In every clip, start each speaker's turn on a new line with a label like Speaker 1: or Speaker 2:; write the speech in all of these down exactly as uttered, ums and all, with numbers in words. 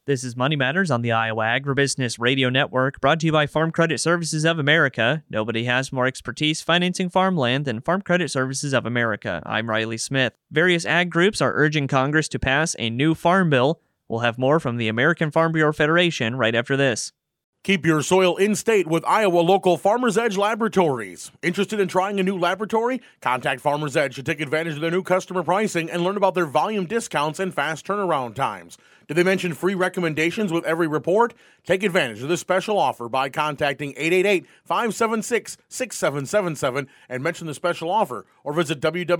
Speaker 1: This is Money Matters on the Iowa Agribusiness Radio Network, brought to you by Farm Credit Services of America. Nobody has more expertise financing farmland than Farm Credit Services of America. I'm Riley Smith. Various ag groups are urging Congress to pass a new farm bill. We'll have more from the American Farm Bureau Federation right after this.
Speaker 2: Keep your soil in state with Iowa local Farmers Edge Laboratories. Interested in trying a new laboratory? Contact Farmers Edge to take advantage of their new customer pricing and learn about their volume discounts and fast turnaround times. Did they mention free recommendations with every report? Take advantage of this special offer by contacting eight eight eight, five seven six, six seven seven seven and mention the special offer, or visit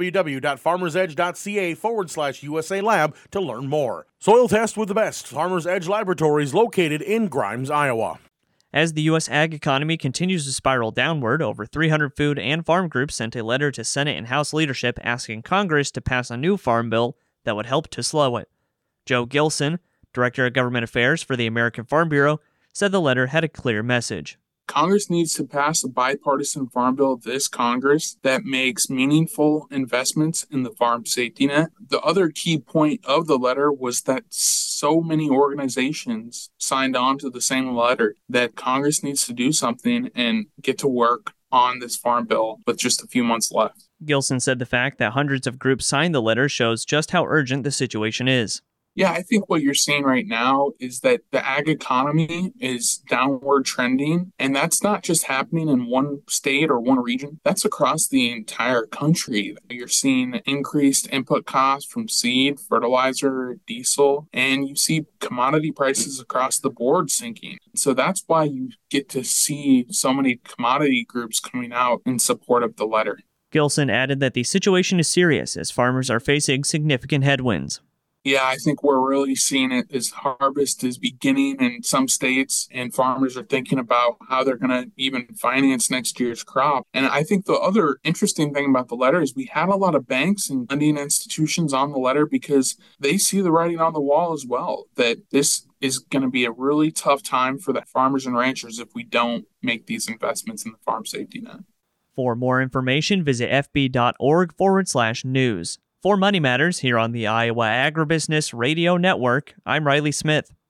Speaker 2: www.farmersedge.ca forward slash USA Lab to learn more. Soil test with the best. Farmers Edge Laboratories located in Grimes, Iowa.
Speaker 1: As the U S ag economy continues to spiral downward, over three hundred food and farm groups sent a letter to Senate and House leadership asking Congress to pass a new farm bill that would help to slow it. Joe Gilson, Director of Government Affairs for the American Farm Bureau, said the letter had a clear message.
Speaker 3: Congress needs to pass a bipartisan farm bill this Congress that makes meaningful investments in the farm safety net. The other key point of the letter was that so many organizations signed on to the same letter that Congress needs to do something and get to work on this farm bill with just a few months left.
Speaker 1: Gilson said the fact that hundreds of groups signed the letter shows just how urgent the situation is.
Speaker 3: Yeah, I think what you're seeing right now is that the ag economy is downward trending, and that's not just happening in one state or one region. That's across the entire country. You're seeing increased input costs from seed, fertilizer, diesel, and you see commodity prices across the board sinking. So that's why you get to see so many commodity groups coming out in support of the letter.
Speaker 1: Gilson added that the situation is serious as farmers are facing significant headwinds.
Speaker 3: Yeah, I think we're really seeing it as harvest is beginning in some states and farmers are thinking about how they're going to even finance next year's crop. And I think the other interesting thing about the letter is we had a lot of banks and lending institutions on the letter because they see the writing on the wall as well, that this is going to be a really tough time for the farmers and ranchers if we don't make these investments in the farm safety net.
Speaker 1: For more information, visit fb.org forward slash news. For Money Matters here on the Iowa Agribusiness Radio Network, I'm Riley Smith.